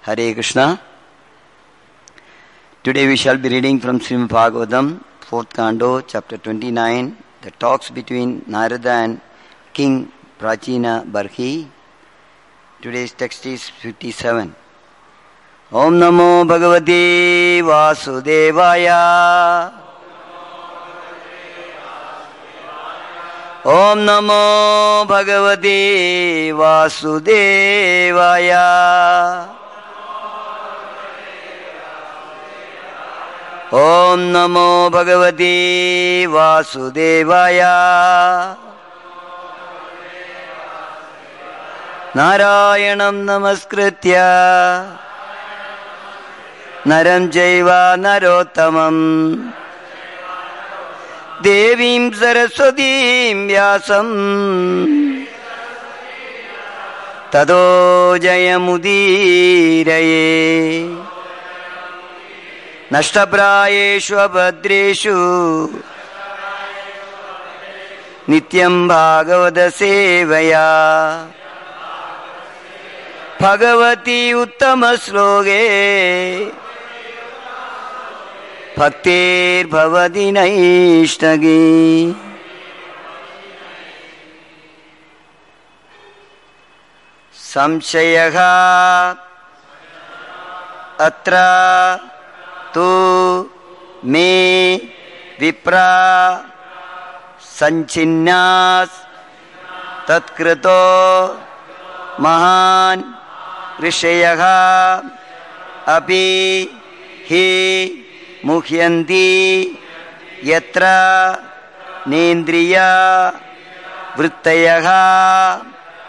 Hare Krishna. Today we shall be reading from Srimad Bhagavatam, 4th Canto, chapter 29, the talks between Narada and King Prachina Barhi. Today's text is 57. Om Namo Bhagavate Vasudevaya. Om Namo Bhagavate Vasudevaya. Om Namo Bhagavate Vasudevaya. Narayanam Namaskritya Naram Jaiva Narottamam Devim Saraswatim Vyasam Tado Jayamudiraye Nashtaprayeshu abhadreshu Nityam Bhagavata Sevaya Bhagavati Uttama Sloge Bhaktir Bhavati Naishtagi. Samshayaha Atra Tu Me Vipra Sanchinas Tatkrito Mahan Rishayaha Api Hi Muhyanti Yatra Nendriya Vrittayaha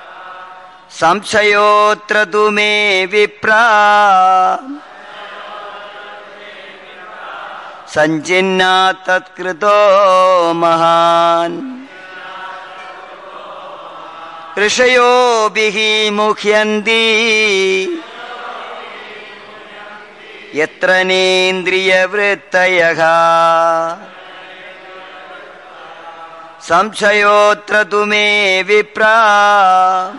Samsayotra Tu Me Vipra Sanjinna Tatkrito Mahan Rishayo Bihi Mukhyanti Yatra Nendriya Vrittayaha Samsayotra Tu Me Vipra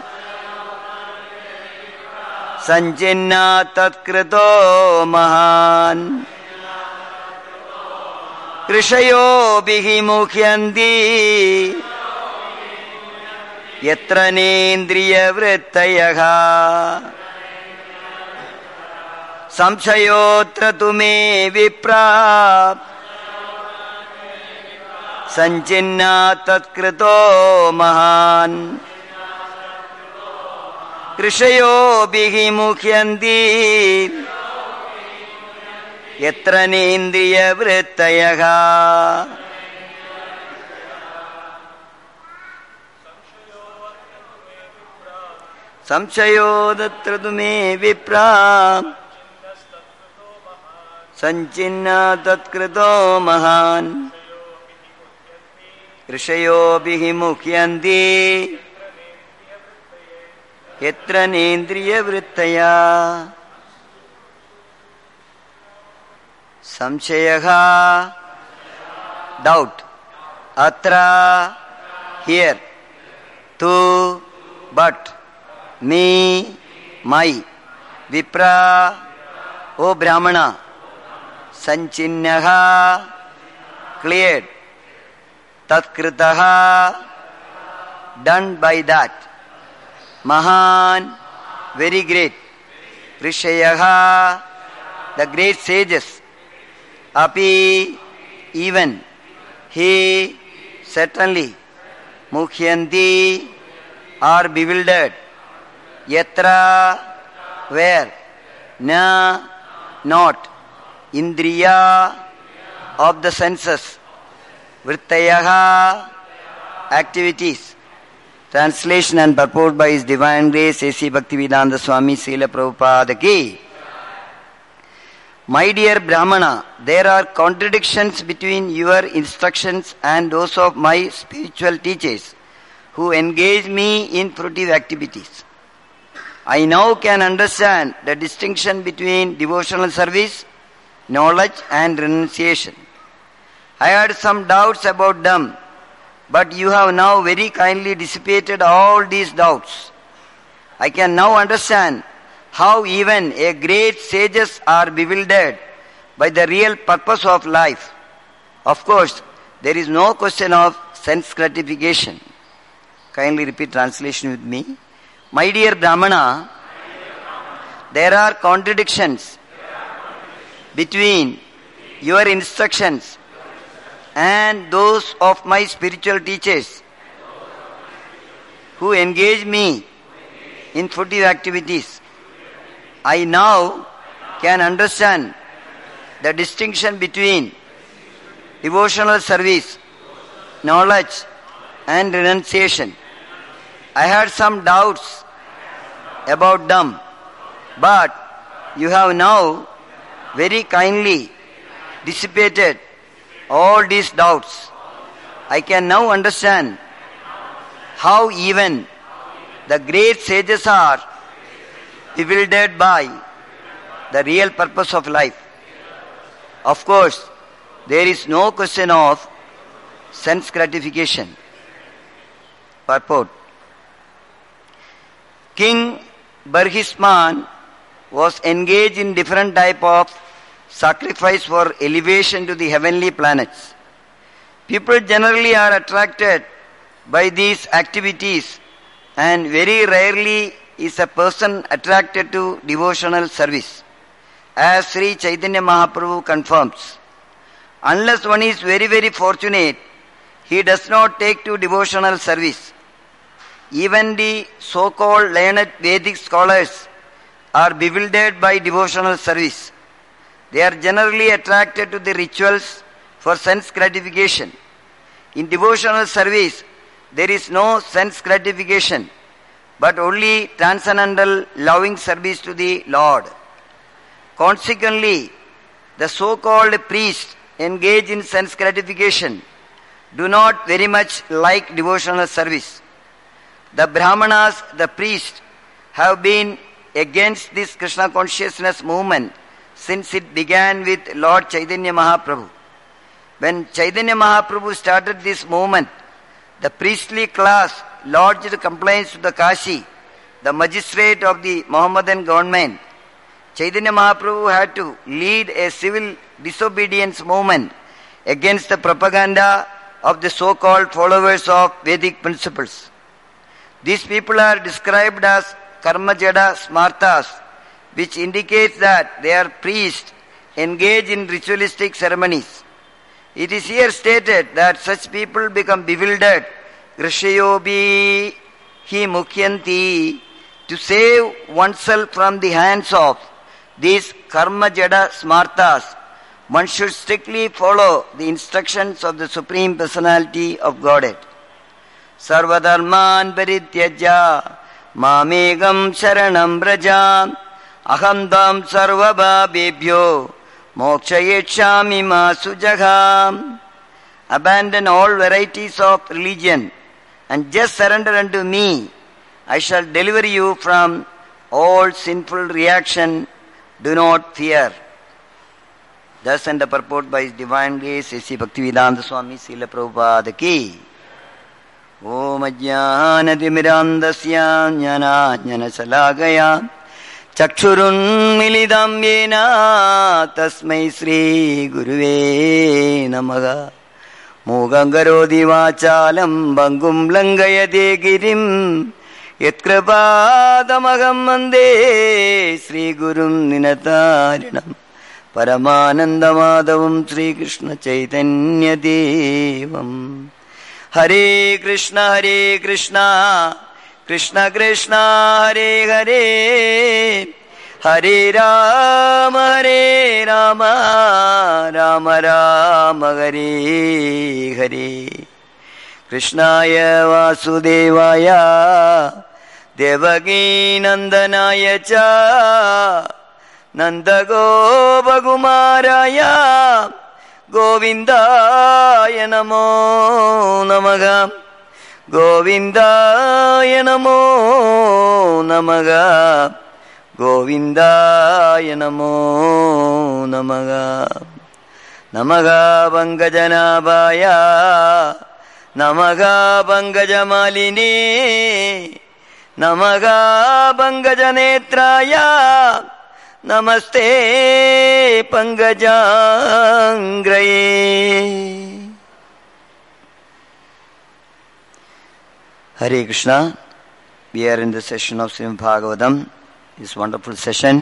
Sanjinna Tatkrito Mahan Rishayo Bihi Mukhyanti Yatra Nendriya Vrittayaha Samsayotra Tu Me Vipra Sanjinna Tatkrito Mahan Rishayo Bihi Mukhyanti Yatra Nendriya Vrittayaha Samsayodatra Tu Me Vipra Sanjinna Tatkrito Mahan Rishayo Bihi Mukhyanti Yatra Nendriya Vrittaya. Samshayaha doubt. Atra here. Tu but. Me my. Vipra O Brahmana. Sanchinyaha cleared. Tatkritaha done by that. Mahan very great. Rishayaha the great sages. Api even. He certainly. Mukhyanti are bewildered. Yatra where. Na not. Indriya of the senses. Vrittayaha activities. Translation and purport by His Divine Grace A.C. Bhaktivedanta Swami Srila Prabhupada Ki. My dear Brahmana, there are contradictions between your instructions and those of my spiritual teachers who engage me in fruitive activities. I now can understand the distinction between devotional service, knowledge and renunciation. I had some doubts about them, but you have now very kindly dissipated all these doubts. I can now understand how even a great sages are bewildered by the real purpose of life. Of course, there is no question of sense gratification. Kindly repeat translation with me. My dear Brahmana, there are contradictions between your instructions and those of my spiritual teachers who engage me in fruitive activities. I now can understand the distinction between devotional service, knowledge and renunciation. I had some doubts about them, but you have now very kindly dissipated all these doubts. I can now understand how even the great sages are bewildered by the real purpose of life. Of course, there is no question of sense gratification. Purport. King Barhisman was engaged in different type of sacrifice for elevation to the heavenly planets. People generally are attracted by these activities, and very rarely is a person attracted to devotional service. As Sri Chaitanya Mahaprabhu confirms, unless one is very, very fortunate, he does not take to devotional service. Even the so-called learned Vedic scholars are bewildered by devotional service. They are generally attracted to the rituals for sense gratification. In devotional service, there is no sense gratification, but only transcendental loving service to the Lord. Consequently, the so-called priests engaged in sense gratification do not very much like devotional service. The Brahmanas, the priests, have been against this Krishna consciousness movement since it began with Lord Chaitanya Mahaprabhu. When Chaitanya Mahaprabhu started this movement, the priestly class lodged complaints to the Kashi, the magistrate of the Mohammedan government. Chaitanya Mahaprabhu had to lead a civil disobedience movement against the propaganda of the so-called followers of Vedic principles. These people are described as Karmajada Smartas, which indicates that they are priests engaged in ritualistic ceremonies. It is here stated that such people become bewildered, Grishayobi hi mukhyanti, to save oneself from the hands of these Karmajada Smartas. One should strictly follow the instructions of the Supreme Personality of Godhead. Sarvadharman parityajya mamegam sharanam brajam aham dam sarvabhabebhyo mokshayetshami ma sujaham. Abandon all varieties of religion and just surrender unto me. I shall deliver you from all sinful reaction. Do not fear. Thus and the purport by His Divine Grace, Sri Bhaktivedanta Swami Srila Prabhupada ki. Om Ajnanatimirandasya Jnana Salagaya Chakshurun Milidam Yena Tasmai Sri Guruve Namaha. Mogangarodi Vachalam Bangum Langayade Girim Yatkrabadamagam Mande Sri Gurum Ninatarinam Paramanandamadavam Sri Krishna Chaitanya Devam. Hare Krishna Krishna Krishna Hare Hare Hare Rama Rama Rama Hare Hare. Krishnaya Vasudevaya Devaki Nandanaya Cha Nandagopakumaraya Govindaya Namo Namaha. Govindaya Namo Namaha. Govindaya Namo Namaha. Namaha Pankajanabhaya Namaha Pankajamalini Namaga Pangajanetraya Namaste Pangajangraye. Hare Krishna. We are in the session of Srimad Bhagavatam. This wonderful session.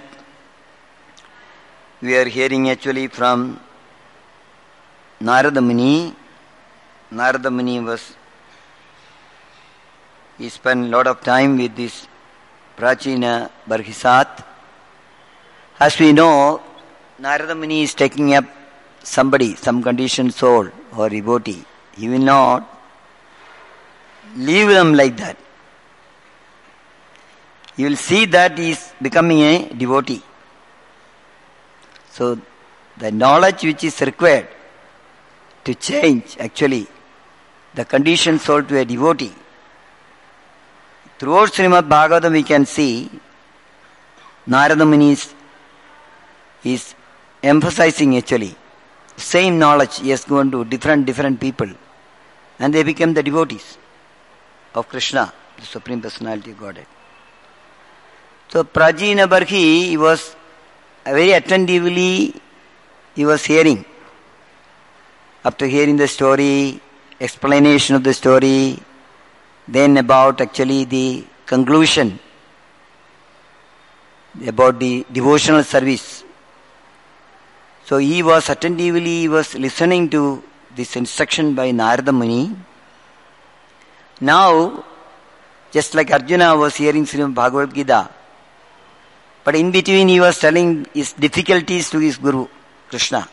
We are hearing actually from Narada Muni. Narada Muni he spent a lot of time with this Prachina Barhisat. As we know, Narada Muni is taking up somebody, some conditioned soul or devotee. He will not leave them like that. You will see that he is becoming a devotee. So, the knowledge which is required to change actually the conditioned soul to a devotee. Throughout Srimad Bhagavatam we can see Narada Muni is emphasizing actually same knowledge he has given to different people, and they become the devotees of Krishna, the Supreme Personality of Godhead. So Prajina Barhi, he was very attentively he was hearing. After hearing the story, explanation of the story, then about actually the conclusion about the devotional service. So he was attentively listening to this instruction by Narada Muni. Now, just like Arjuna was hearing Srimad Bhagavad Gita, but in between he was telling his difficulties to his Guru, Krishna.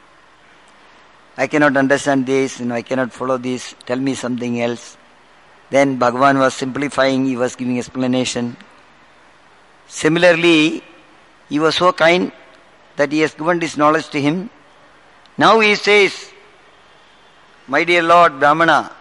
I cannot understand this, I cannot follow this, tell me something else. Then Bhagavan was simplifying, he was giving explanation. Similarly, he was so kind that he has given this knowledge to him. Now he says, my dear Lord Brahmana,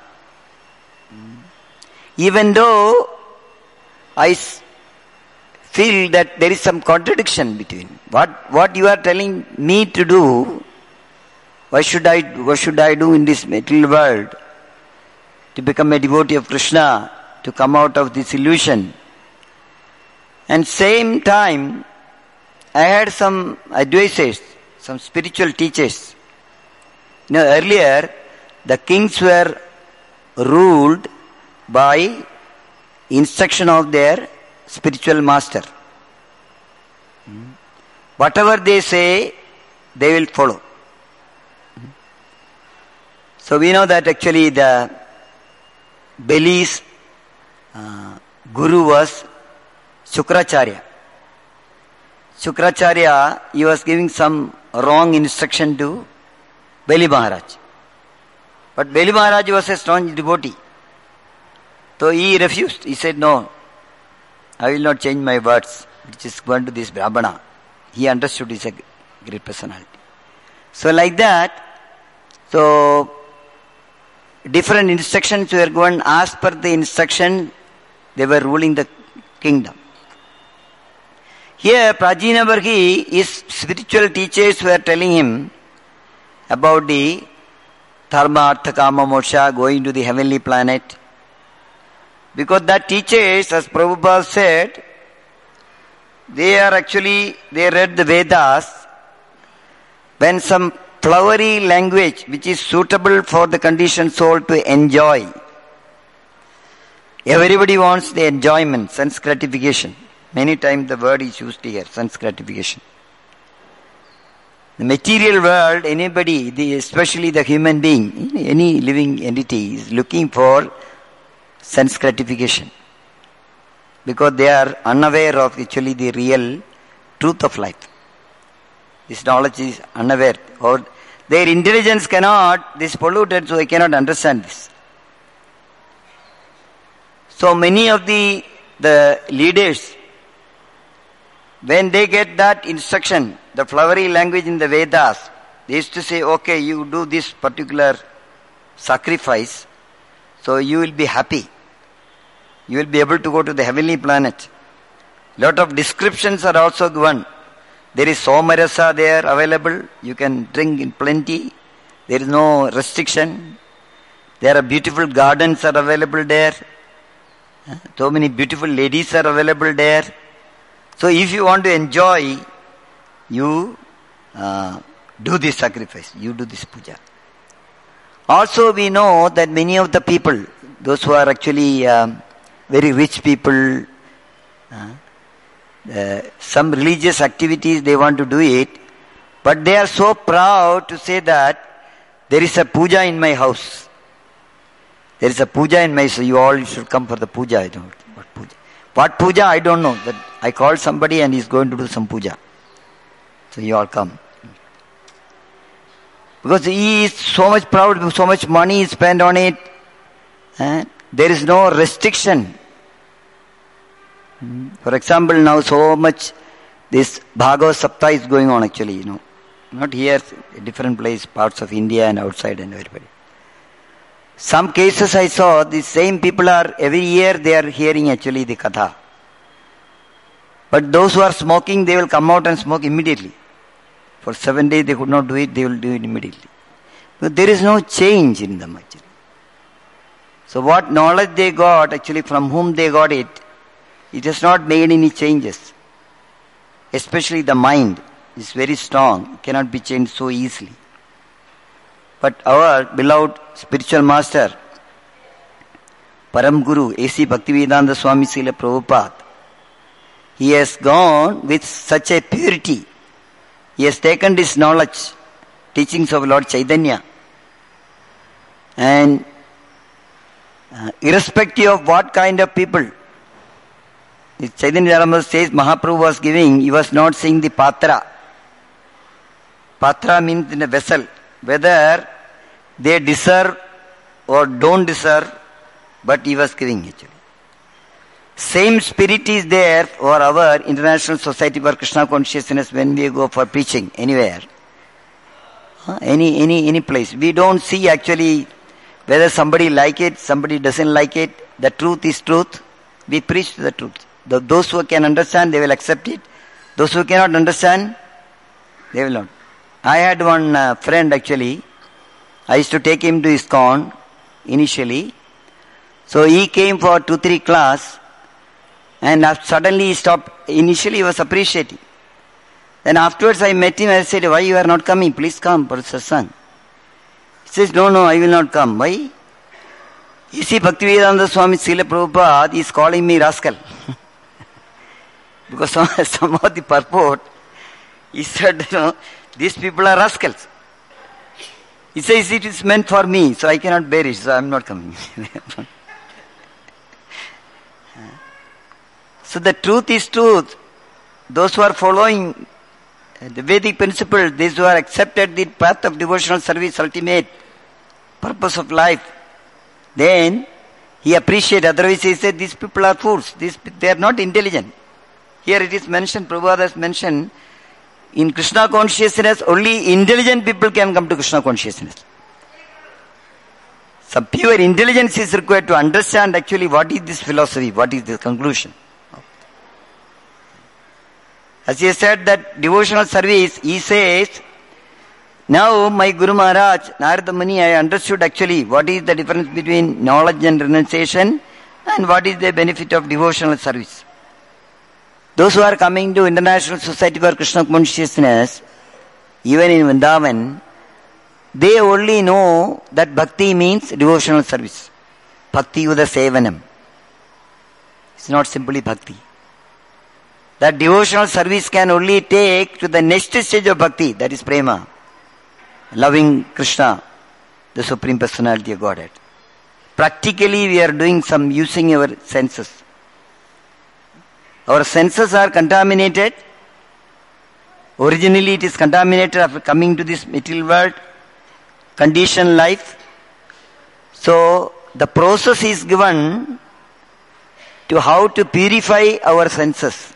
even though I feel that there is some contradiction between what you are telling me to do, what should I do in this material world to become a devotee of Krishna, to come out of this illusion. And same time, I had some advisors, some spiritual teachers. Earlier, the kings were ruled by instruction of their spiritual master. Whatever they say, they will follow. So we know that actually the Bali's guru was Shukracharya. Shukracharya, he was giving some wrong instruction to Bali Maharaj. But Bali Maharaj was a strong devotee. So he refused. He said, no, I will not change my words, which is going to this Brahmana. He understood he's a great personality. So like that, so different instructions were given. As per the instruction, they were ruling the kingdom. Here, Prajina Barhi, his spiritual teachers were telling him about the Dharma, Artha, Kama, Moksha, going to the heavenly planet. Because that teachers, as Prabhupada said, they read the Vedas when some flowery language which is suitable for the conditioned soul to enjoy. Everybody wants the enjoyment, sense gratification. Many times the word is used here, sense gratification. The material world, anybody, especially the human being, any living entity is looking for sense gratification. Because they are unaware of actually the real truth of life. This knowledge is unaware, or their intelligence is polluted, so they cannot understand this. So many of the leaders, when they get that instruction, the flowery language in the Vedas, they used to say, okay, you do this particular sacrifice, so you will be happy. You will be able to go to the heavenly planet. Lot of descriptions are also given. There is Somarasa there available. You can drink in plenty. There is no restriction. There are beautiful gardens are available there. So many beautiful ladies are available there. So if you want to enjoy, you do this sacrifice, you do this puja. Also we know that many of the people, those who are actually very rich people, some religious activities they want to do it, but they are so proud to say that there is a puja in my house. There is a puja in my house, so you all should come for the puja. I don't know what puja. What puja, I don't know. That I called somebody and he's going to do some puja. So you all come. Because he is so much proud, so much money is spent on it. There is no restriction. For example, now so much this Bhagavad Sapta is going on actually, Not here, a different place, parts of India and outside and everybody. Some cases I saw, the same people are, every year they are hearing actually the Katha. But those who are smoking, they will come out and smoke immediately. For 7 days they could not do it, they will do it immediately. But there is no change in them actually. So what knowledge they got, actually from whom they got it, it has not made any changes. Especially the mind is very strong, cannot be changed so easily. But our beloved spiritual master, Param Guru, A.C. Bhaktivedanta Swami Srila Prabhupada, he has gone with such a purity. He has taken this knowledge, teachings of Lord Chaitanya, and irrespective of what kind of people, Chaitanya Dharma says Mahaprabhu was giving, he was not saying the patra. Patra means in a vessel, whether they deserve or don't deserve, but he was giving actually. Same spirit is there for our International Society for Krishna Consciousness when we go for preaching anywhere. Any place. We don't see actually whether somebody like it, somebody doesn't like it. The truth is truth. We preach the truth. Those who can understand, they will accept it. Those who cannot understand, they will not. I had one friend actually. I used to take him to ISKCON initially. So he came for 2-3 class and suddenly he stopped. Initially he was appreciating. Then afterwards I met him and I said, why you are not coming? Please come for satsang. He says, no, I will not come. Why? You see, Bhaktivedanta Swami Srila Prabhupada is calling me rascal. Because some of the purport, he said, these people are rascals. He says it is meant for me, so I cannot bear it, so I am not coming. So the truth is truth. Those who are following the Vedic principle, those who are accepted the path of devotional service, ultimate purpose of life, then he appreciates. Otherwise he said, these people are fools. They are not intelligent. Here it is mentioned, Prabhupada has mentioned, in Krishna consciousness, only intelligent people can come to Krishna consciousness. Some pure intelligence is required to understand actually what is this philosophy, what is the conclusion. As he said that devotional service, he says, now my Guru Maharaj, Narada Muni, I understood actually what is the difference between knowledge and renunciation and what is the benefit of devotional service. Those who are coming to International Society for Krishna Consciousness, even in Vrindavan, they only know that bhakti means devotional service. Bhakti uda sevanam. It's not simply bhakti. That devotional service can only take to the next stage of bhakti, that is prema. Loving Krishna, the Supreme Personality of Godhead. Practically we are doing some using our senses. Our senses are contaminated. Originally it is contaminated after coming to this material world, conditioned life. So the process is given to how to purify our senses.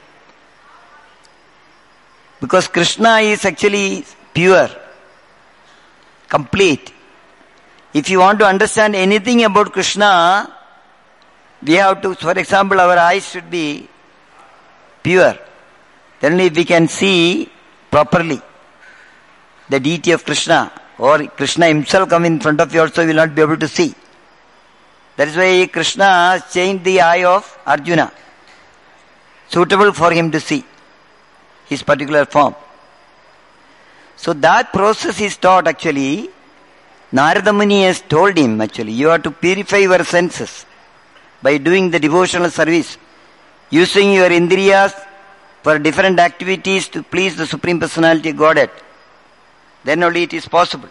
Because Krishna is actually pure, complete. If you want to understand anything about Krishna, we have to, for example, our eyes should be pure. Then only we can see properly the deity of Krishna, or Krishna himself come in front of you also, you will not be able to see. That is why Krishna changed the eye of Arjuna, suitable for him to see his particular form. So that process is taught actually. Narada Muni has told him actually, you have to purify your senses by doing the devotional service, using your indriyas for different activities to please the Supreme Personality of Godhead. Then only it is possible.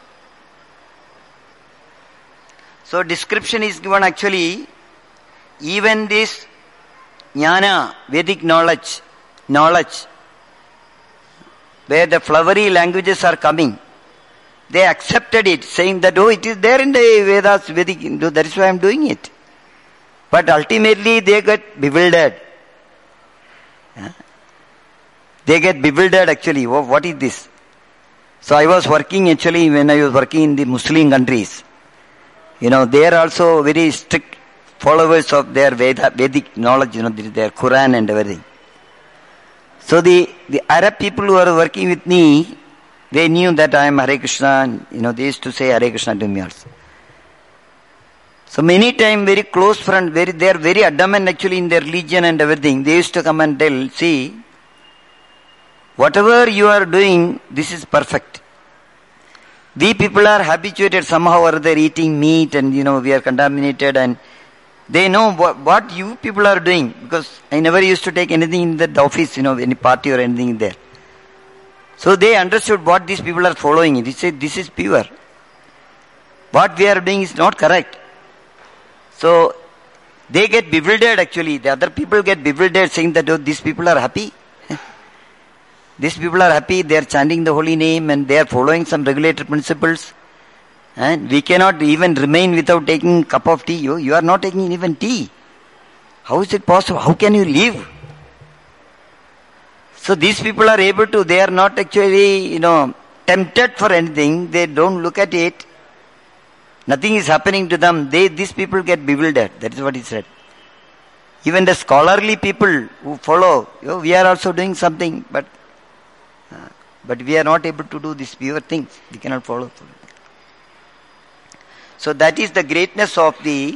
So description is given actually, even this jnana, Vedic knowledge, where the flowery languages are coming, they accepted it, saying that, oh, it is there in the Vedas, Vedic, that is why I am doing it. But ultimately they get bewildered. They get bewildered actually. Oh, what is this? So I was working actually, when I was working in the Muslim countries, they are also very strict followers of their Vedic knowledge, their Quran and everything. So the Arab people who are working with me, they knew that I am Hare Krishna, and, they used to say Hare Krishna to me also. So many times, very close friends, they are very adamant actually in their religion and everything. They used to come and tell, see, whatever you are doing, this is perfect. We people are habituated somehow or other eating meat and, we are contaminated, and they know what you people are doing, because I never used to take anything in the office, any party or anything there. So they understood what these people are following. They said, this is pure. What we are doing is not correct. So they get bewildered actually. The other people get bewildered, saying that, oh, these people are happy. These people are happy, they are chanting the holy name and they are following some regulated principles. And we cannot even remain without taking a cup of tea. You are not taking even tea. How is it possible? How can you live? So these people are able to, they are not actually, tempted for anything. They don't look at it. Nothing is happening to them. These people get bewildered. That is what he said. Even the scholarly people who follow, we are also doing something, but we are not able to do these pure things. We cannot follow. So that is the greatness of the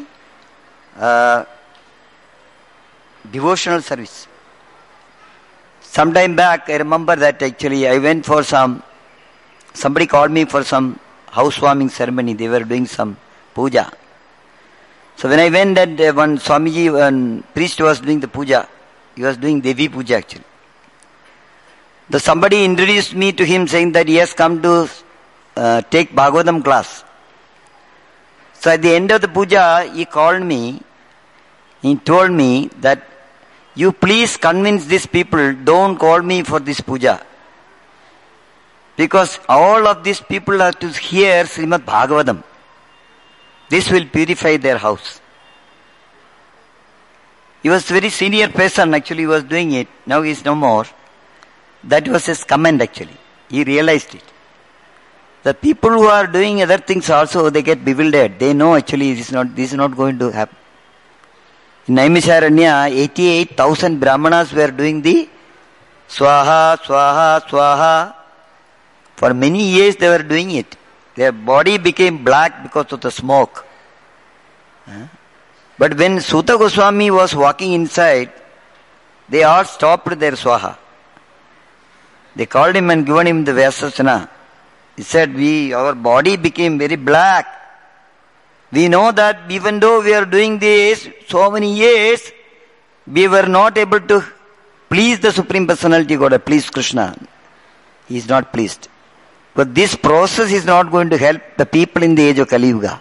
devotional service. Some time back, I remember that actually I went for somebody called me for some housewarming ceremony. They were doing some puja. So when I went, that one Swamiji, one priest was doing the puja. He was doing Devi puja actually. So somebody introduced me to him, saying that he has come to take Bhagavatam class. So at the end of the puja, he called me. He told me that, you please convince these people, don't call me for this puja. Because all of these people are to hear Srimad Bhagavatam. This will purify their house. He was a very senior person, actually he was doing it. Now he is no more. That was his comment actually. He realized it. The people who are doing other things also, they get bewildered. They know actually this is not going to happen. In Naimisharanya, 88,000 Brahmanas were doing the Swaha, Swaha, Swaha. For many years they were doing it. Their body became black because of the smoke. But when Suta Goswami was walking inside, they all stopped their Swaha. They called him and given him the Vyasasana. He said, our body became very black. We know that even though we are doing this so many years, we were not able to please the Supreme Personality God, please Krishna. He is not pleased. But this process is not going to help the people in the age of Kali Yuga.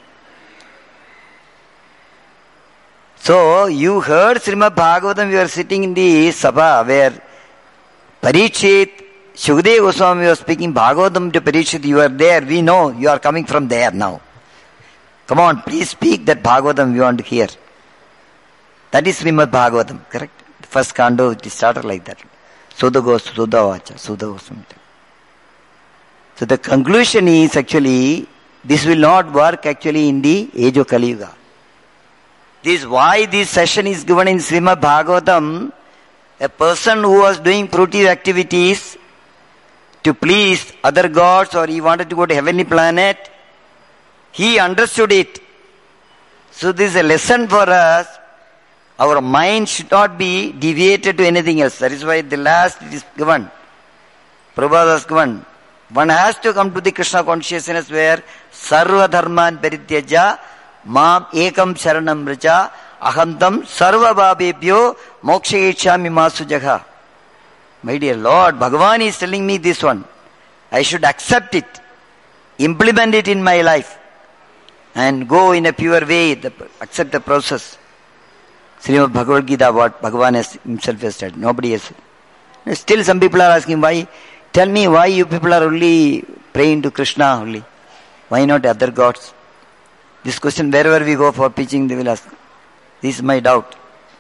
So, you heard Srimad Bhagavatam, you are sitting in the Sabha where Parikshit, Shukadeva Goswami was speaking Bhagavatam to Parikshit, you are there, we know you are coming from there now. Come on, please speak that Bhagavatam we want to hear. That is Srimad Bhagavatam, correct? The first canto, it started like that. Sudha Vacha, Sudha Goswami. So the conclusion is actually, this will not work actually in the age of Kali Yuga. This is why this session is given in Srimad Bhagavatam. A person who was doing fruitive activities to please other gods, or he wanted to go to heavenly planet, he understood it. So this is a lesson for us. Our mind should not be deviated to anything else. That is why the last it is given. Prabhupada has given. One has to come to the Krishna consciousness where sarva dharman parityaja mam ekam sharanam vraja ahantam sarva bhabebhyo mokshayechami masujagha. My dear Lord, Bhagavan is telling me this one. I should accept it, implement it in my life, and go in a pure way, accept the process. Srimad Bhagavad Gita, what Bhagavan himself has said, nobody has said. Still some people are asking, why? Tell me why you people are only praying to Krishna only. Why not other gods? This question wherever we go for preaching, they will ask. This is my doubt.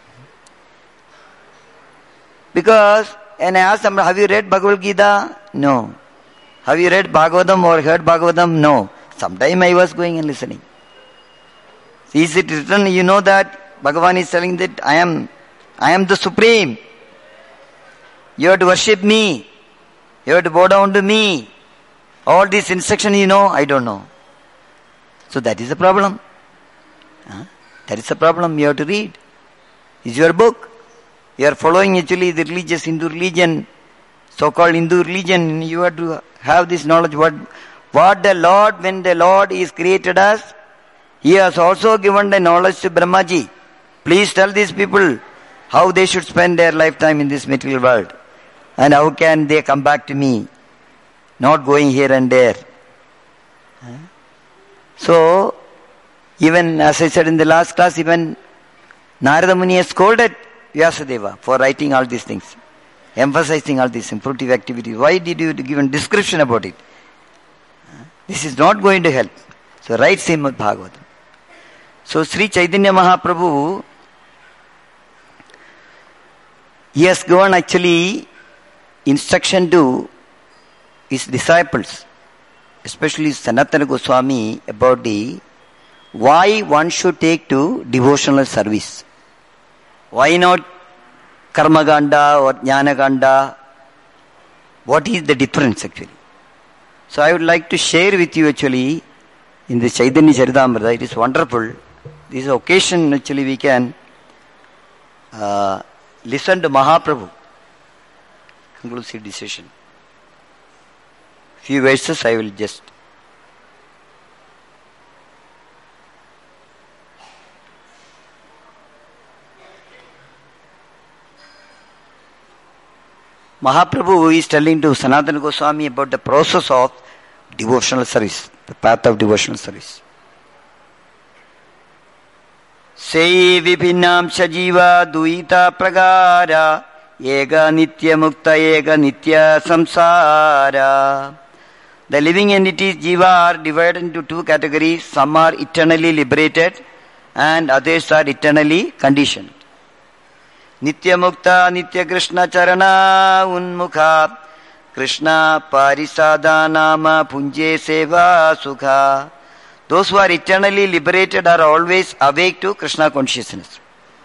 Because, and I asked them, have you read Bhagavad Gita? No. Have you read Bhagavatam or heard Bhagavatam? No. Sometime I was going and listening. Is it written, you know that Bhagavan is telling that I am the Supreme. You have to worship me. You have to bow down to me. All these instructions you know, I don't know. So that is the problem. That is the problem you have to read. It's your book. You are following actually the religious Hindu religion, so-called Hindu religion. You have to have this knowledge. What the Lord, when the Lord is created us, He has also given the knowledge to Brahmaji. Please tell these people how they should spend their lifetime in this material world. And how can they come back to me? Not going here and there. So, even as I said in the last class, even Narada Muni has scolded Vyasadeva for writing all these things, emphasizing all these fruitive activities. Why did you give a description about it? This is not going to help. So write Srimad Bhagavatam. So Sri Chaitanya Mahaprabhu, he has given actually instruction to his disciples, especially Sanatana Goswami, about the why one should take to devotional service. Why not Karmaganda or Jnanaganda? What is the difference actually? So I would like to share with you actually in the Chaitanya Charitamrita. It is wonderful. This is occasion actually we can listen to Mahaprabhu. Conclusive decision. Few verses I will just. Mahaprabhu is telling to Sanatana Goswami about the process of devotional service, the path of devotional service. Sei vipinam shajiva duita pragara ega nitya mukta ega nitya samsara. The living entities jiva are divided into two categories. Some are eternally liberated and others are eternally conditioned. Nitya Mukta, Nitya Krishna Charana Unmukha, Krishna Parisada Nama Punje Seva Sukha. Those who are eternally liberated are always awake to Krishna consciousness.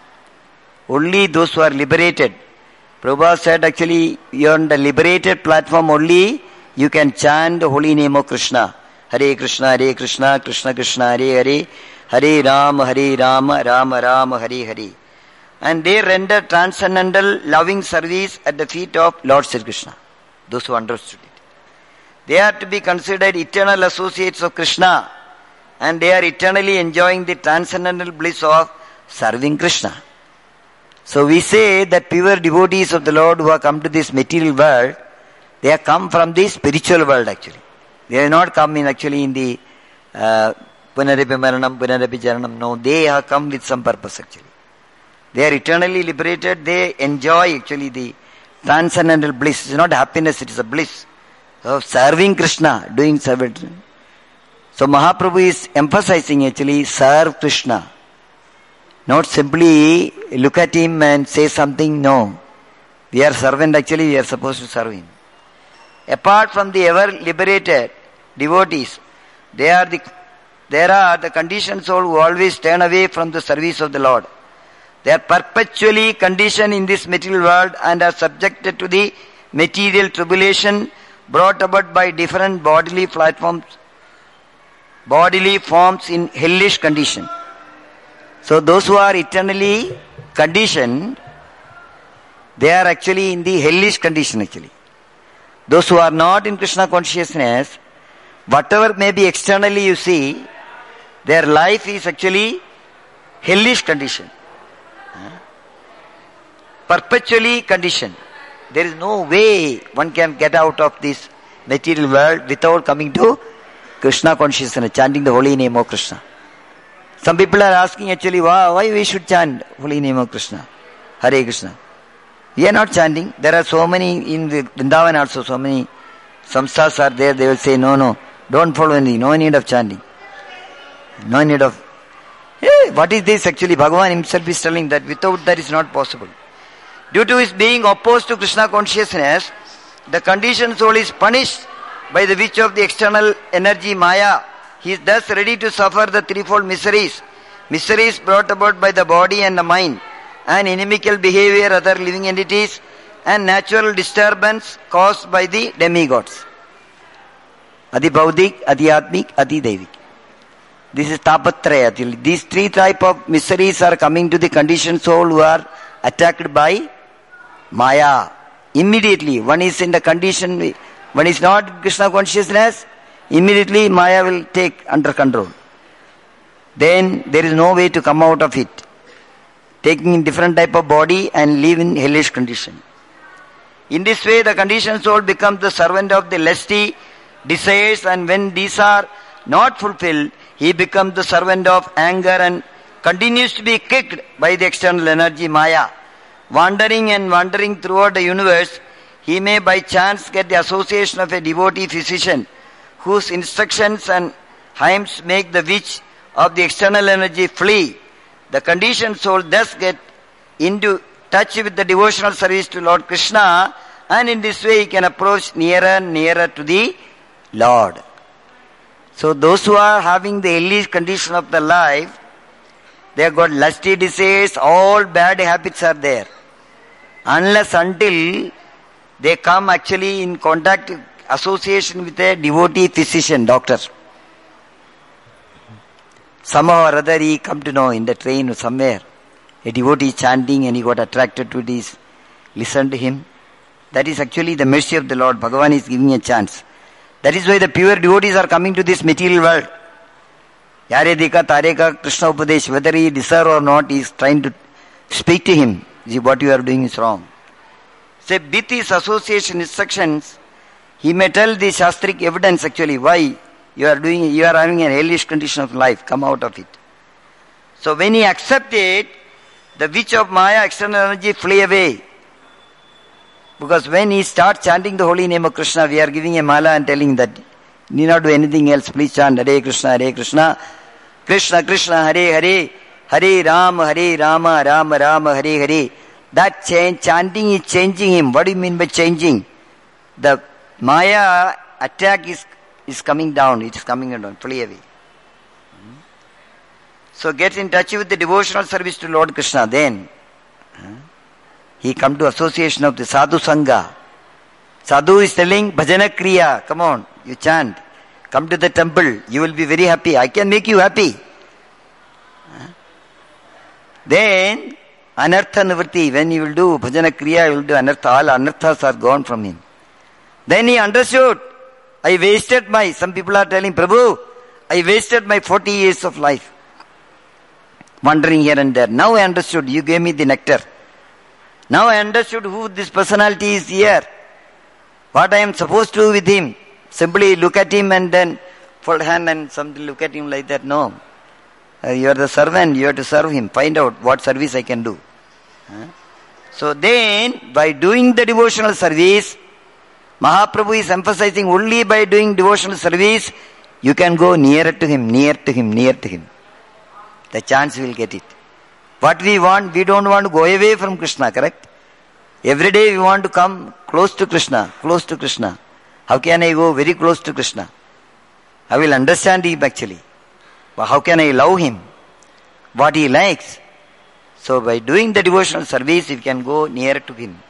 Only those who are liberated. Prabhupada said actually, you are on the liberated platform only, you can chant the holy name of Krishna. Hare Krishna, Krishna Krishna, Hare Hare, Hare Rama, Rama Rama, Hare Hare. And they render transcendental loving service at the feet of Lord Sri Krishna. Those who understood it. They are to be considered eternal associates of Krishna. And they are eternally enjoying the transcendental bliss of serving Krishna. So we say that pure devotees of the Lord who have come to this material world, they have come from the spiritual world actually. They have not come in actually in the Punarapi Maranam, Punarapi Charanam. No, they have come with some purpose actually. They are eternally liberated. They enjoy actually the transcendental bliss. It is not happiness, it is a bliss of serving Krishna, doing service. So Mahaprabhu is emphasizing actually serve Krishna. Not simply look at him and say something. No. We are servant actually, we are supposed to serve him. Apart from the ever liberated devotees, there are the conditioned souls who always turn away from the service of the Lord. They are perpetually conditioned in this material world and are subjected to the material tribulation brought about by different bodily forms in hellish condition. So those who are eternally conditioned, they are actually in the hellish condition actually. Those who are not in Krishna consciousness, whatever may be externally you see, their life is actually hellish condition. Perpetually conditioned. There is no way one can get out of this material world without coming to Krishna consciousness, chanting the holy name of Krishna. Some people are asking actually why we should chant holy name of Krishna, Hare Krishna. We are not chanting. There are so many in the Vrindavan also, so many samsthas are there. They will say no, don't follow anything. No need of chanting. No need of. Hey, what is this actually? Bhagavan himself is telling that without that is not possible. Due to his being opposed to Krishna consciousness, the conditioned soul is punished by the witch of the external energy Maya. He is thus ready to suffer the threefold miseries. Miseries brought about by the body and the mind, and inimical behavior other living entities, and natural disturbance caused by the demigods. Adi Baudik, Adi Atmik, Adi Devik. This is Tapatraya. These three type of miseries are coming to the conditioned soul who are attacked by Maya. Immediately, one is in the condition, one is not Krishna consciousness, immediately Maya will take under control. Then there is no way to come out of it. Taking different type of body and live in hellish condition. In this way, the conditioned soul becomes the servant of the lusty desires, and when these are not fulfilled, he becomes the servant of anger and continues to be kicked by the external energy Maya. Wandering throughout the universe, he may by chance get the association of a devotee physician whose instructions and hymns make the witch of the external energy flee. The conditioned soul thus get into touch with the devotional service to Lord Krishna, and in this way he can approach nearer and nearer to the Lord. So those who are having the hellish condition of the life, they have got lusty desires, all bad habits are there. Unless until they come actually in contact, association with a devotee physician, doctor. Somehow or other he come to know in the train or somewhere, a devotee chanting and he got attracted to this, listen to him. That is actually the mercy of the Lord. Bhagavan is giving a chance. That is why the pure devotees are coming to this material world. Yare Dika Tareka Krishna Upadesh, whether he deserve or not, he is trying to speak to him. See, what you are doing is wrong. Say, with his association instructions, he may tell the Shastric evidence actually why you are having a hellish condition of life, come out of it. So when he accepts it, the witch of Maya, external energy, flee away. Because when he starts chanting the holy name of Krishna, we are giving a mala and telling that need not do anything else, please chant Hare Krishna, Krishna Krishna, Hare Hare, Hare Rama, Rama Rama, Hare Hare. That chanting is changing him. What do you mean by changing? The Maya attack is coming down, it is coming down, flee away. So get in touch with the devotional service to Lord Krishna, then he come to association of the Sadhu Sangha. Sadhu is telling Bhajana Kriya, come on, you chant. Come to the temple, you will be very happy. I can make you happy. Then, Anartha Nivritti, when you will do Bhajana Kriya, you will do Anartha, all Anarthas are gone from him. Then he understood, some people are telling, Prabhu, I wasted my 40 years of life. Wandering here and there. Now I understood, you gave me the nectar. Now I understood who this personality is here. What I am supposed to do with him. Simply look at him and then fold hand and something look at him like that. No. You are the servant, you have to serve him. Find out what service I can do. So then, by doing the devotional service, Mahaprabhu is emphasizing only by doing devotional service, you can go nearer to him, near to him, near to him. The chance you will get it. What we want, we don't want to go away from Krishna, correct? Every day we want to come close to Krishna, close to Krishna. How can I go very close to Krishna? I will understand him actually. But how can I love him? What he likes. So by doing the devotional service, you can go nearer to him.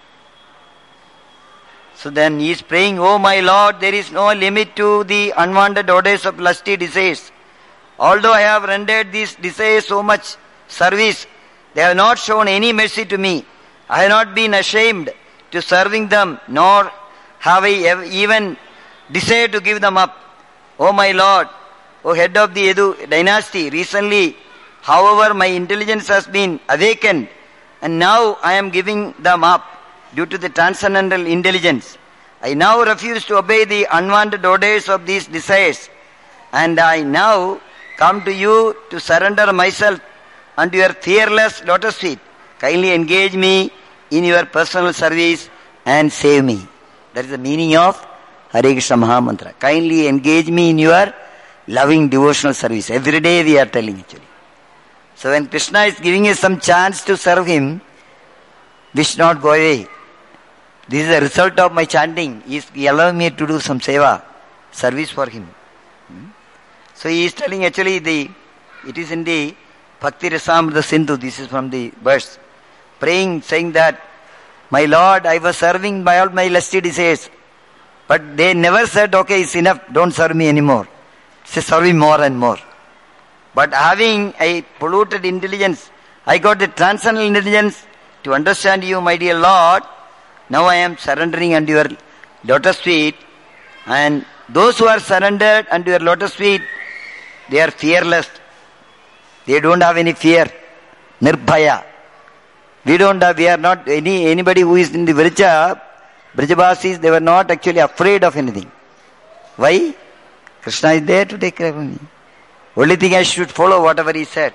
So then he is praying, Oh my Lord, there is no limit to the unwanted orders of lusty desires. Although I have rendered these desires so much service, they have not shown any mercy to me. I have not been ashamed to serving them, nor have I even desired to give them up. O my Lord, O head of the Edu dynasty, recently, however, my intelligence has been awakened, and now I am giving them up due to the transcendental intelligence. I now refuse to obey the unwanted orders of these desires, and I now come to you to surrender myself unto your fearless lotus feet. Kindly engage me in your personal service and save me. That is the meaning of Hare Krishna Maha Mantra. Kindly engage me in your loving devotional service. Every day we are telling actually. So when Krishna is giving us some chance to serve him, we should not go away. This is the result of my chanting. He is allowing me to do some seva, service for him. So he is telling actually it is in the Bhakti Rasamrita Sindhu, this is from the verse. Praying, saying that, my Lord, I was serving by all my lusty desires. But they never said, okay, it's enough, don't serve me anymore. Say, serve me more and more. But having a polluted intelligence, I got the transcendental intelligence to understand you, my dear Lord. Now I am surrendering unto your lotus feet. And those who are surrendered unto your lotus feet, they are fearless. They don't have any fear. Nirbhaya. We are not anybody who is in the Brijabasis, they were not actually afraid of anything. Why? Krishna is there to take care of me. Only thing I should follow whatever he said.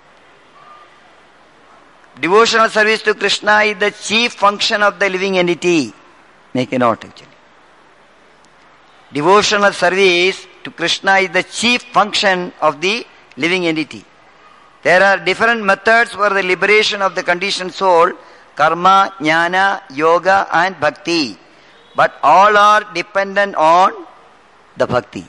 Devotional service to Krishna is the chief function of the living entity. Make a note actually. Devotional service to Krishna is the chief function of the living entity. There are different methods for the liberation of the conditioned soul: karma, jnana, yoga and bhakti. But all are dependent on the bhakti.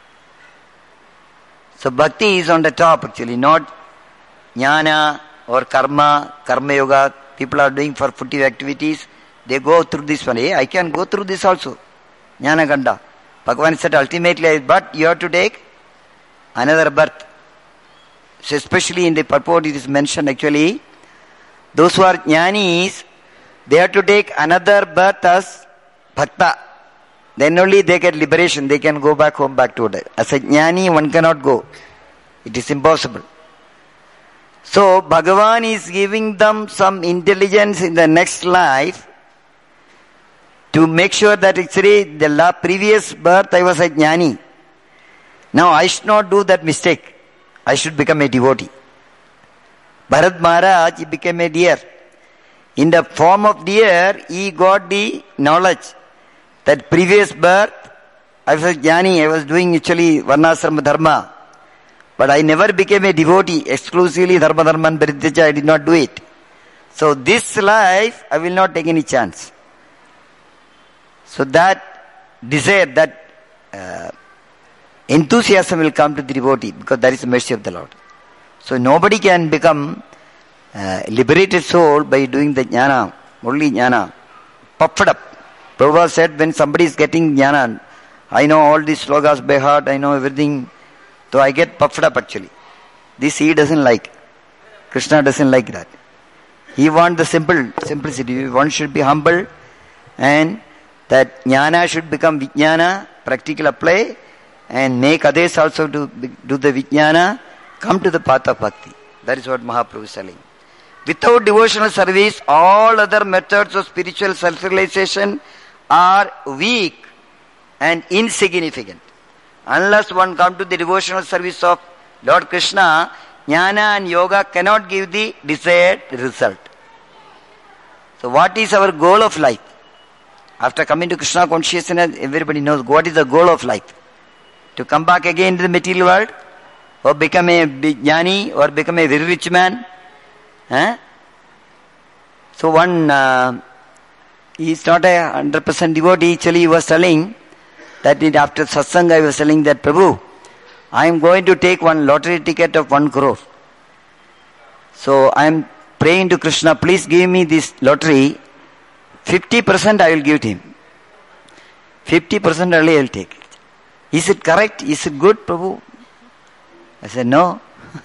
So bhakti is on the top actually, not jnana or karma yoga. People are doing for footive activities. They go through this one. Hey, I can go through this also. Jnana Ganda. Bhagavan said ultimately, but you have to take another birth. So especially in the purport it is mentioned actually, those who are jnanis, they have to take another birth as bhakta. Then only they get liberation. They can go back home, back to Uday. As a jnani, one cannot go. It is impossible. So Bhagavan is giving them some intelligence in the next life to make sure that actually the previous birth I was a jnani. Now I should not do that mistake. I should become a devotee. Bharat Maharaj, he became a deer. In the form of deer, he got the knowledge that previous birth, I was a jnani, I was doing actually varnasrama dharma. But I never became a devotee, exclusively dharma and parityaja, I did not do it. So this life, I will not take any chance. So that desire, that enthusiasm will come to the devotee because that is the mercy of the Lord. So nobody can become liberated soul by doing the jnana, only jnana. Puffed up. Prabhupada said when somebody is getting jnana, I know all these slogas by heart, I know everything, so I get puffed up actually. This he doesn't like. Krishna doesn't like that. He wants the simplicity. One should be humble and that jnana should become vijnana, practical apply, and make others also to do the vijnana, come to the path of bhakti. That is what Mahaprabhu is telling. Without devotional service, all other methods of spiritual self-realization are weak and insignificant. Unless one comes to the devotional service of Lord Krishna, jnana and yoga cannot give the desired result. So what is our goal of life? After coming to Krishna consciousness, everybody knows what is the goal of life. To come back again to the material world, or become a jnani, or become a very rich man. So one, he is not a 100% devotee. Actually, he was telling that after satsang, I was telling that, Prabhu, I am going to take one lottery ticket of 1 crore. So I am praying to Krishna, please give me this lottery. 50% I will give to him. 50% only I will take it. Is it correct? Is it good, Prabhu? I said, no.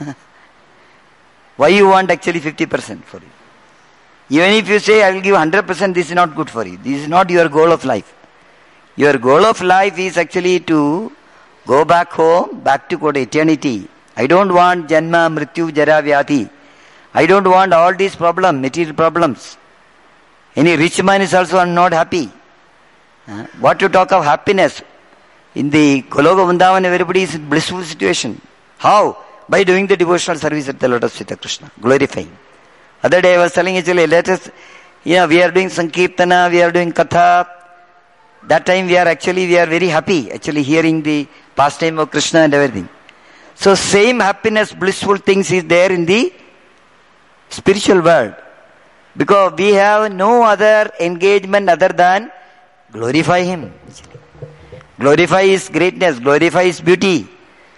Why you want actually 50% for you? Even if you say, I will give 100%, this is not good for you. This is not your goal of life. Your goal of life is actually to go back home, back to eternity. I don't want Janma, Mrityu, Jara, Vyati. I don't want all these problems, material problems. Any rich man is also not happy. What to talk of happiness? In the Goloka Vrindavan, everybody is in blissful situation. How? By doing the devotional service at the lotus feet of Krishna, glorifying. Other day I was telling actually, let us, we are doing Sankirtana, we are doing Katha. That time we are very happy, actually hearing the pastime of Krishna and everything. So same happiness, blissful things is there in the spiritual world. Because we have no other engagement other than glorify Him. Glorify His greatness, glorify His beauty.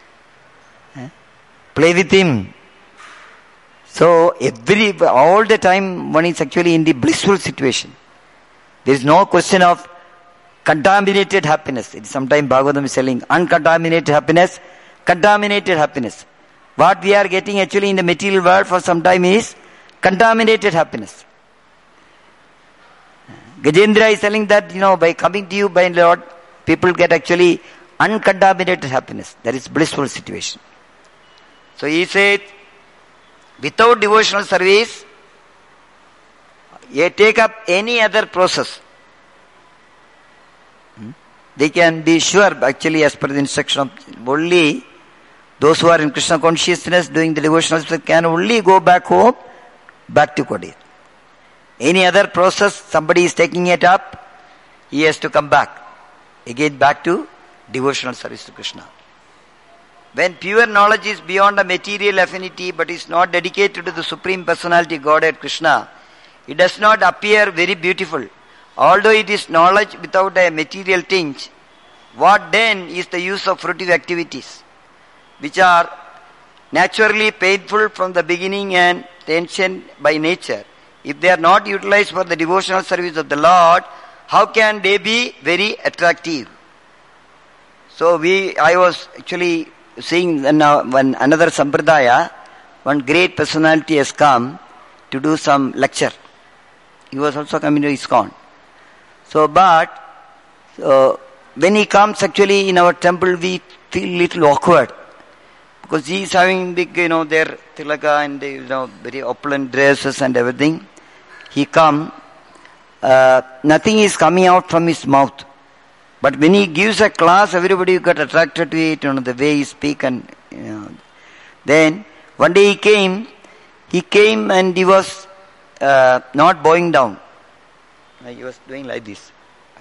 Play with Him. So all the time one is actually in the blissful situation. There is no question of contaminated happiness. Sometimes Bhagavatam is telling uncontaminated happiness, contaminated happiness. What we are getting actually in the material world for some time is contaminated happiness. Gajendra is telling that, by coming to you by Lord, people get actually uncontaminated happiness. That is blissful situation. So he said, without devotional service, you take up any other process. They can be sure, actually, as per the instruction of only those who are in Krishna consciousness doing the devotional service can only go back home, back to Kodi. Any other process, somebody is taking it up, he has to come back. Again back to devotional service to Krishna. When pure knowledge is beyond a material affinity but is not dedicated to the Supreme Personality Godhead Krishna, it does not appear very beautiful. Although it is knowledge without a material tinge, what then is the use of fruitive activities, which are naturally painful from the beginning and tension by nature? If they are not utilized for the devotional service of the Lord, how can they be very attractive? So I was actually seeing when another Sampradaya, one great personality has come to do some lecture. He was also coming to ISKCON. When he comes actually in our temple, we feel little awkward. Because he is having big, their tilaka and very opulent dresses and everything. He come, nothing is coming out from his mouth. But when he gives a class, everybody got attracted to it, the way he speak and, Then, one day he came and he was not bowing down. He was doing like this.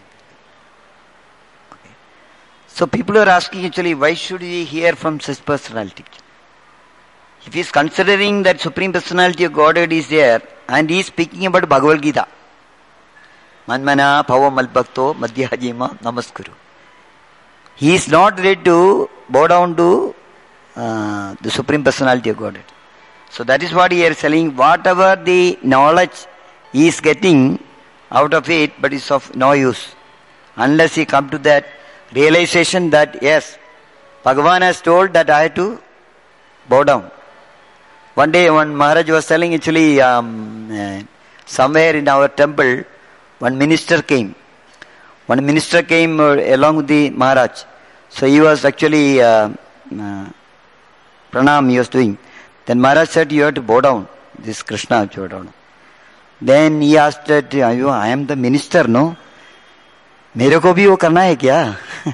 Okay. So people are asking actually, why should we hear from such personality? If he is considering that Supreme Personality of Godhead is there, and he is speaking about Bhagavad Gita, Manmana Pava Malbhakto Madhyajima Namaskuru. He is not ready to bow down to the Supreme Personality of Godhead. So that is what he is telling. Whatever the knowledge he is getting out of it, but it's of no use. Unless he come to that realization that yes, Bhagavan has told that I have to bow down. One day one Maharaj was telling actually somewhere in our temple, one minister came. One minister came along with the Maharaj. So he was actually pranam he was doing. Then Maharaj said, you have to bow down. This Krishna, bow down. Then he asked that, I am the minister, no? मेरे को भी वो करना है क्या?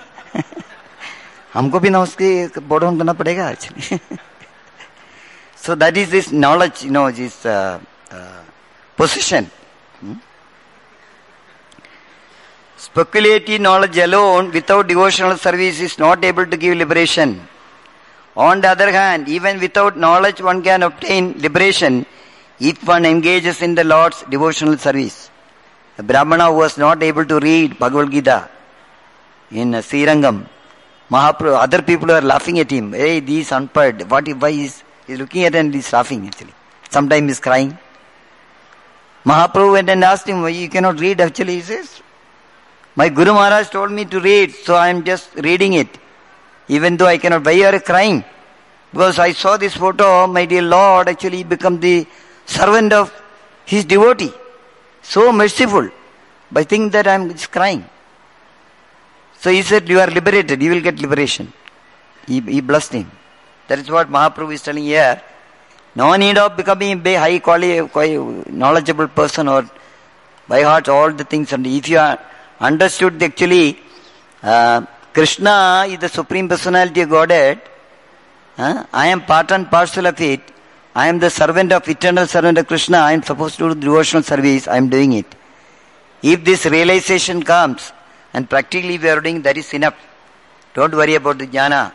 हमको भी ना उसके bow down करना पड़ेगा actually. So that is this knowledge, this position. Speculative knowledge alone without devotional service is not able to give liberation. On the other hand, even without knowledge one can obtain liberation if one engages in the Lord's devotional service. The Brahmana who was not able to read Bhagavad Gita in Srirangam, Mahaprabhu, other people are laughing at him. Hey, this unpaired. Why is he looking at and he's laughing actually. Sometimes he's crying. Mahaprabhu went and asked him, why you cannot read actually? He says, my Guru Maharaj told me to read, so I am just reading it. Even though I cannot. Why you are crying? Because I saw this photo, my dear Lord actually become the servant of his devotee. So merciful. But I think that I am just crying. So he said, you are liberated, you will get liberation. He blessed him. That is what Mahaprabhu is telling here. No need of becoming a high quality, knowledgeable person or by heart all the things. And if you are understood actually, Krishna is the Supreme Personality of Godhead. I am part and parcel of it. I am the servant of eternal servant of Krishna. I am supposed to do devotional service. I am doing it. If this realization comes, and practically we are doing, that is enough. Don't worry about the jnana.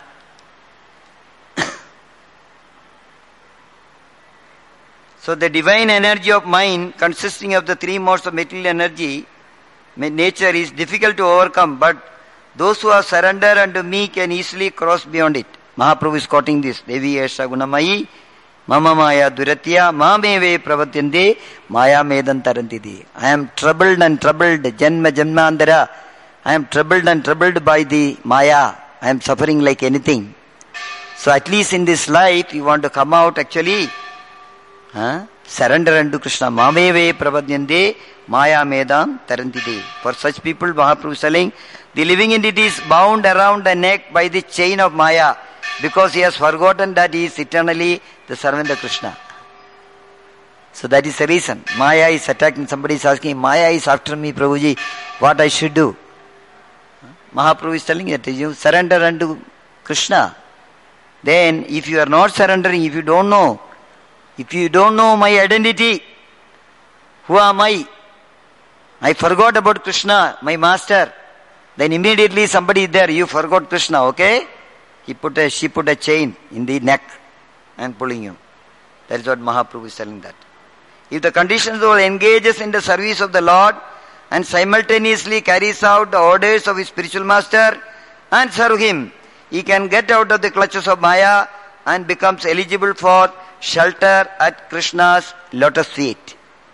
So the divine energy of mind, consisting of the three modes of material energy, nature, is difficult to overcome, but those who are surrendered unto me can easily cross beyond it. Mahaprabhu is quoting this. Devi Esha Gunamayi Mama Maya Duratya Mameve Pravatyande Maya Medan Tarantidi. I am troubled and troubled, Janma Janmandara. I am troubled and troubled by the Maya. I am suffering like anything. So at least in this life, you want to come out actually, surrender unto Krishna. Mameve Pravatyande Maya Medan Tarantidi. For such people, Mahaprabhu is telling, the living entity is bound around the neck by the chain of Maya, because he has forgotten that he is eternally the servant of Krishna. So that is the reason. Maya is attacking. Somebody is asking, Maya is after me, Prabhuji, what I should do? Mahaprabhu is telling that you surrender unto Krishna. Then if you are not surrendering, if you don't know my identity, who am I? I forgot about Krishna, my master. Then immediately somebody is there, you forgot Krishna, okay? She put a chain in the neck and pulling you. That is what Mahaprabhu is telling that. If the conditioned soul engages in the service of the Lord and simultaneously carries out the orders of his spiritual master and serve him, he can get out of the clutches of Maya and becomes eligible for shelter at Krishna's lotus feet.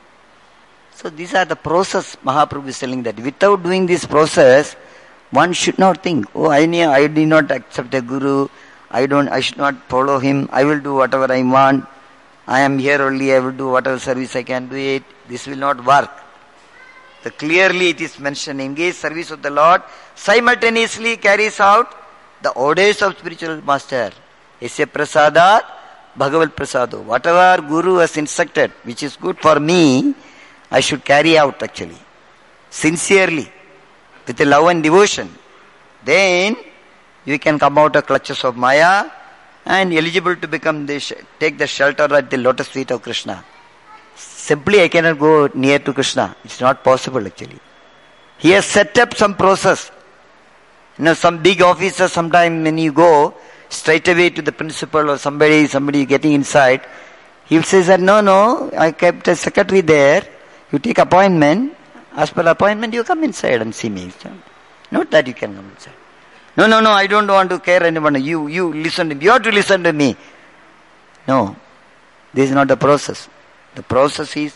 So these are the process. Mahaprabhu is telling that without doing this process, one should not think, I did not accept a guru, I should not follow him, I will do whatever I want, I am here only, I will do whatever service I can do it. This will not work. So clearly it is mentioned, engage service of the Lord, simultaneously carries out the orders of spiritual master. Esya prasadat bhagavat prasado. Whatever guru has instructed, which is good for me, I should carry out actually, sincerely, with love and devotion. Then you can come out of clutches of Maya and eligible to become take the shelter at the lotus feet of Krishna. Simply I cannot go near to Krishna. It's not possible actually. He has set up some process. Some big officer, sometime when you go straight away to the principal or somebody getting inside, he will say that no, I kept a secretary there. You take appointment. As per appointment, you come inside and see me. Not that you can come inside. No, I don't want to care anyone. You listen to me. You have to listen to me. No, this is not the process. The process is,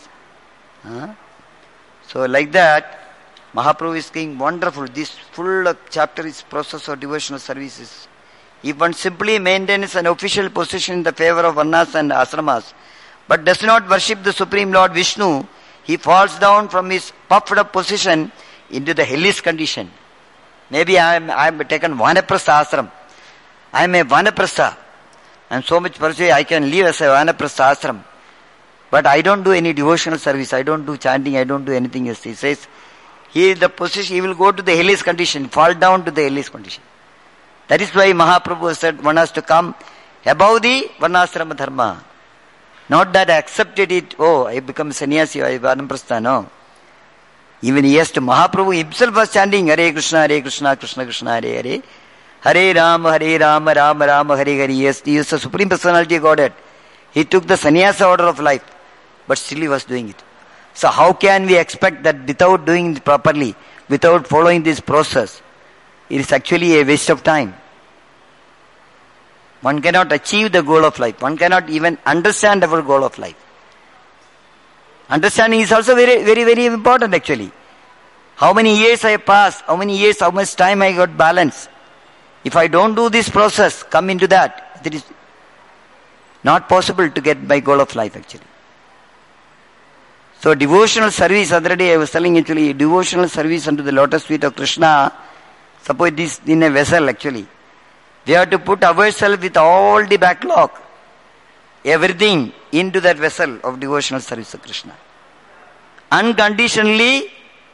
so like that, Mahaprabhu is saying wonderful. This full chapter is process of devotional services. If one simply maintains an official position in the favor of varnas and asramas, but does not worship the Supreme Lord Vishnu, he falls down from his puffed up position into the hellish condition. Maybe I am taken Vanaprastha ashram. I am a Vanaprastha. I am so much persuaded I can live as a Vanaprastha ashram. But I don't do any devotional service. I don't do chanting. I don't do anything else. He says, he will go to the hellish condition, fall down to the hellish condition. That is why Mahaprabhu said one has to come above the Varnasrama dharma. Not that I accepted it, I become sannyasi, I Vanaprastha, no. Even Mahaprabhu himself was chanting Hare Krishna, Krishna Krishna, Hare Hare. Hare Rama, Rama Rama, Hare Hare. Yes, he is the Supreme Personality of Godhead. He took the sannyasa order of life, but still he was doing it. So how can we expect that without doing it properly, without following this process, it is actually a waste of time. One cannot achieve the goal of life. One cannot even understand our goal of life. Understanding is also very, very, very important actually. How many years I have passed, how much time I got balance. If I don't do this process, come into that, Not possible to get my goal of life actually. So devotional service, other day I was telling actually, devotional service unto the lotus feet of Krishna, suppose it is in a vessel actually. We have to put ourselves with all the backlog, everything into that vessel of devotional service of Krishna. Unconditionally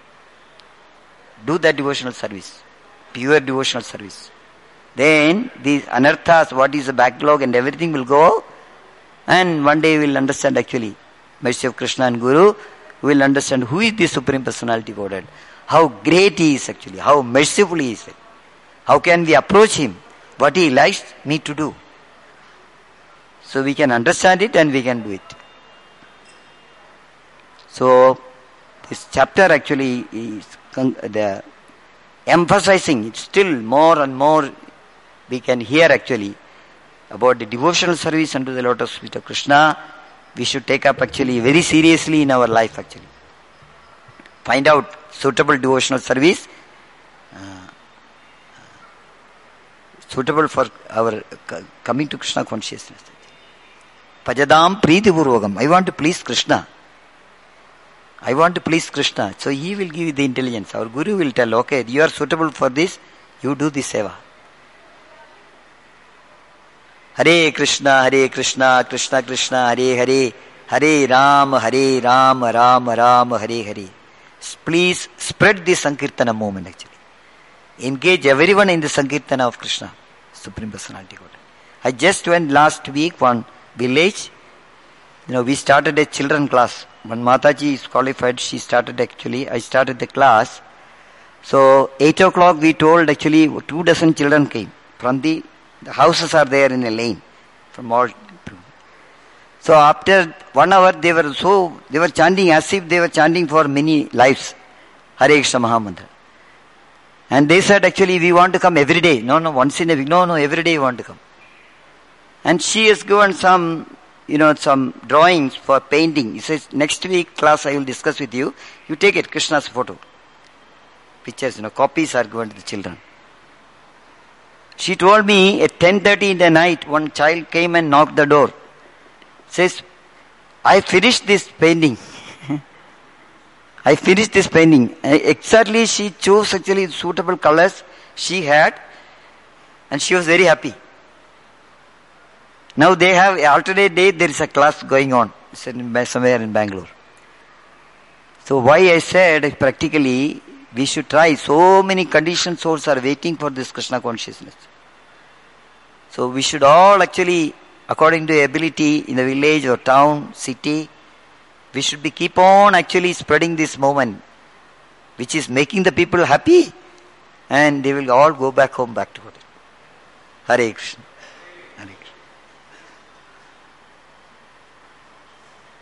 do that devotional service, pure devotional service. Then these anarthas, what is the backlog and everything will go, and one day we will understand actually mercy of Krishna and Guru, we will understand who is the Supreme Personality of Godhead, how great He is actually, how merciful He is, how can we approach Him, what He likes me to do. So we can understand it and we can do it. So this chapter actually is the emphasizing it still more and more. We can hear actually about the devotional service unto the lotus feet of Krishna. We should take up actually very seriously in our life actually. Find out suitable devotional service, suitable for our coming to Krishna consciousness. Pajadam Preeti Purvakam. I want to please Krishna. I want to please Krishna. So He will give you the intelligence. Our Guru will tell, okay, you are suitable for this, you do this seva. Hare Krishna, Krishna Krishna, Hare Hare, Hare Ram, Ram Ram, Hare Hare. Please spread the Sankirtana movement actually. Engage everyone in the Sankirtana of Krishna, Supreme Personality God. I just went last week one village. We started a children class. When Mataji is qualified, she started actually, I started the class. So 8 o'clock we told actually 24 children came from the houses are there in a lane from all. So after 1 hour they were chanting as if they were chanting for many lives. Hare Krishna Mahamantra. And they said actually we want to come every day. No, once in a week. No, every day we want to come. And she has given some drawings for painting. He says, next week class I will discuss with you. You take it, Krishna's photo. Pictures, copies are given to the children. She told me at 10:30 in the night, one child came and knocked the door. Says, I finished this painting. Exactly she chose actually suitable colors she had and she was very happy. Now they have alternate day, there is a class going on somewhere in Bangalore. So why I said practically we should try. So many conditioned souls are waiting for this Krishna consciousness. So we should all actually, according to ability in the village or town, city, we should be keep on actually spreading this movement, which is making the people happy, and they will all go back home, back to God. Hare Krishna.